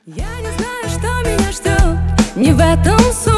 Я не знаю, что меня ждет, не в этом суть.